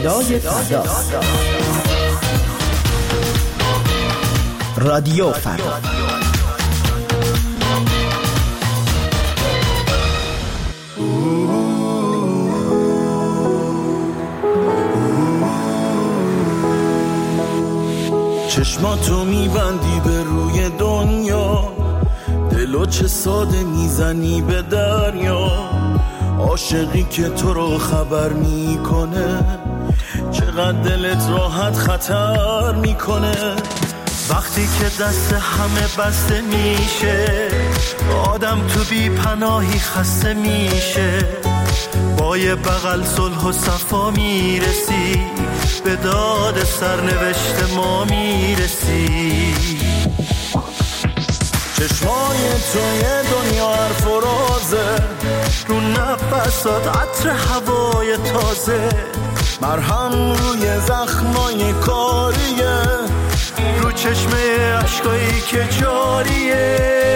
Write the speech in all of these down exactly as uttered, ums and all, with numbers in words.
صدای فردا. رادیو فردا. چشماتو میبندی به روی دنیا، دلو چه ساده میزنی به دریا. عاشقی که تو رو خبر میکنه، چقدر دلت راحت خطر میکنه. وقتی که دست همه بسته میشه، آدم تو بی پناهی خسته میشه. با یه بغل صلح و صفا میرسی، به داد سرنوشت ما میرسی. چشمای تو یه دنیا حرف و رازه، رو نفسات عطر هوای تازه. مرهم روی زخمای کاریه، رو چشمه عشقایی که جاریه.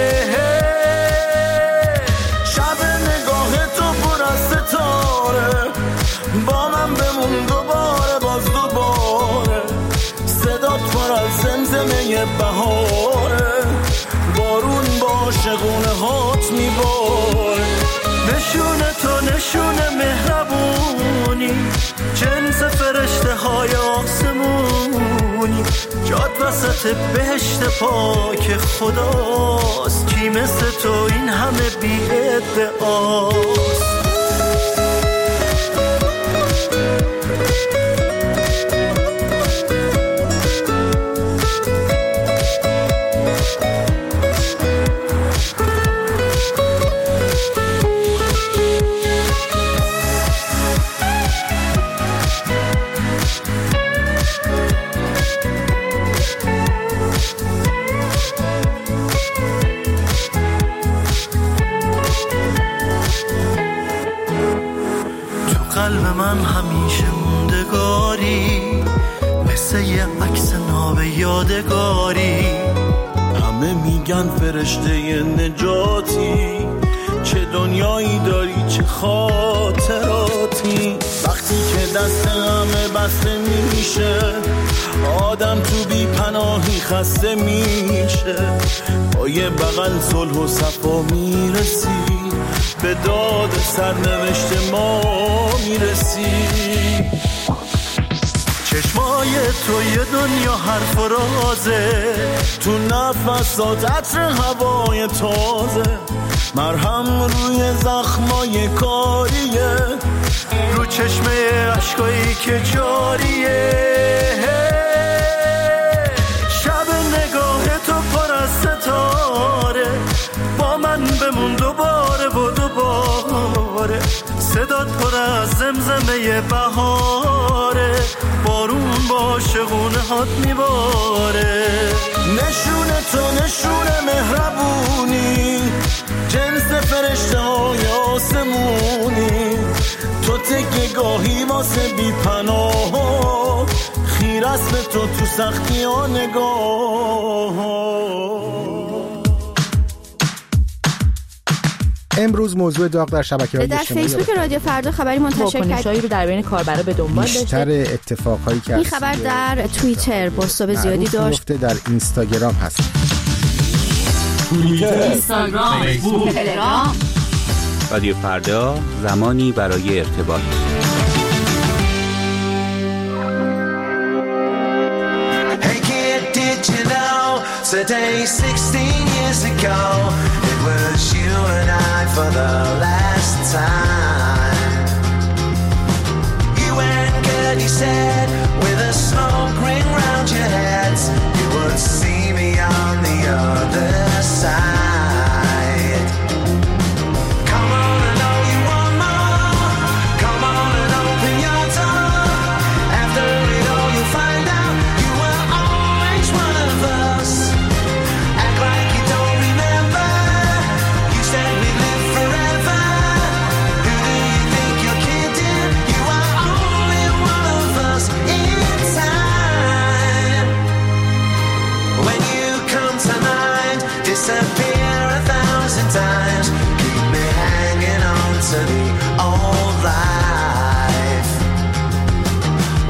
شب نگاه تو پر از ستاره، با من بمون دوباره باز دوباره. صدات پر از زمزمه بهاره، بارون با شگونه هات میباره. نشونه تو نشونه مهربونی، جنس فرشته های آسمونی. جاد وسط بهشت پاک خداست، کی مثل تو این همه بی ادعاست. قلب من همیشه موندگاری، مثل یه عکس ناب یادگاری. همه میگن فرشته نجاتی، چه دنیایی داری چه خاطراتی. وقتی که دست همه بسته میشه، آدم تو بی پناهی خسته میشه. با یه بغل صلح و صفا میرسی، به داد سرنوشت ما میرسی. چشمای تو یه دنیا حرف و رازه، تو نفسات عطر هوای تازه. مرهم روی زخمای کاریه، رو چشمه عشقایی که جاریه. شب نگاه تو پر از ستاره، با من بمون دوباره و دوباره. صدات پر از زمزمه بهاره، بارون با شگونه هات میباره. نشونه تو نشونه مهربونی، جنس فرشته های آسمونی. تو تکیه گاهی واسه بی پناه، خیر است به تو تو سختی ها نگاه. امروز موضوع داغ در شبکه‌های اجتماعی در فیسبوک رادیو فردا خبری منتشر کنشایی رو در بین کاربرا به دنبال داشته. بیشتر اتفاقایی که این خبر در توییتر بوستاب زیادی داشت، در اینستاگرام هست. توییتر، اینستاگرام، فیسبوک، تلگرام. رادیو فردا، زمانی برای ارتباط. Hey kid, did you know today sixteen years ago it was you and I for the last time. You and Gertie said with a smoke ring round your heads you would see me on the other side. Come on, I know you want more. Come on and open your door. After it all you'll find out you were always one of us. Act like you don't remember. You said we live forever. Who do you think you're kidding? You are only one of us in time. When you come to mind, disappear a thousand times. Keep me hanging on to the old life.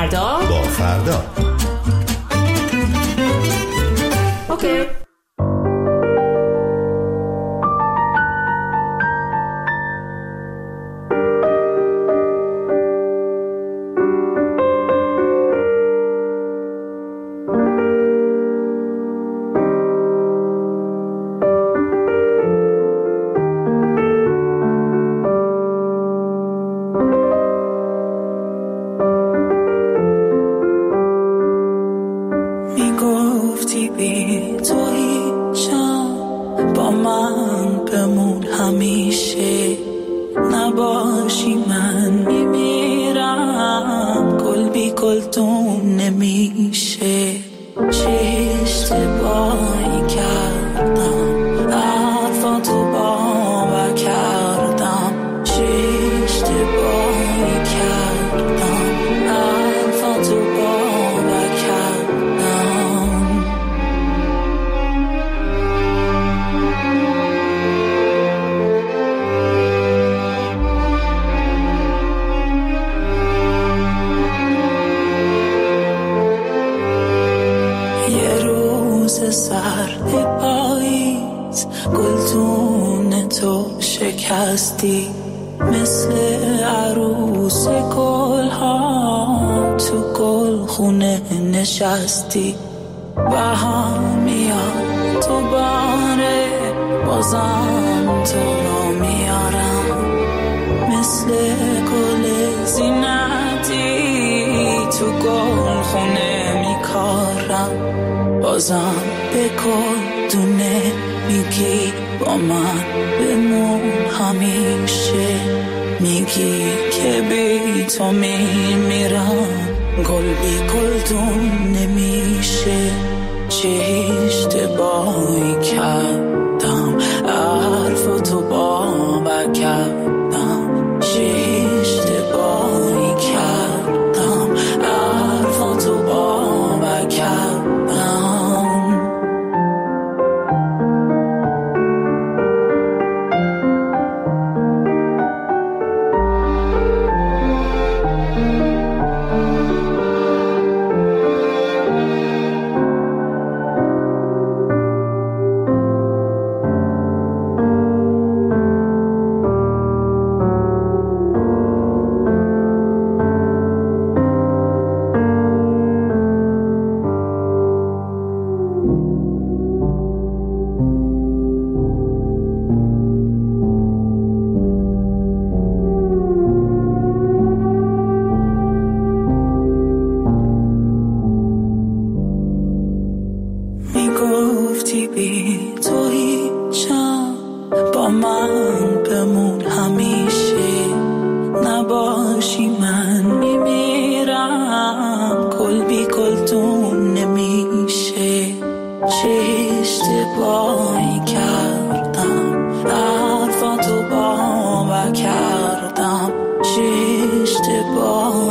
فردا با فردا. اوکی. مثل عروس گل ها تو گل خونه نشستی بهم میاد تو باره بازم تو رو میارم مثل گل زینتی تو گل خونه میکارم بازم به گل دونه میگی با من بمون همیشه میگی که بی تو میمیرم گل بی گلدون نمیشه چه اشتباهی کردم حرفتو باور کردم چه اشتباهی کردم حرفتو باور کردم اشتباه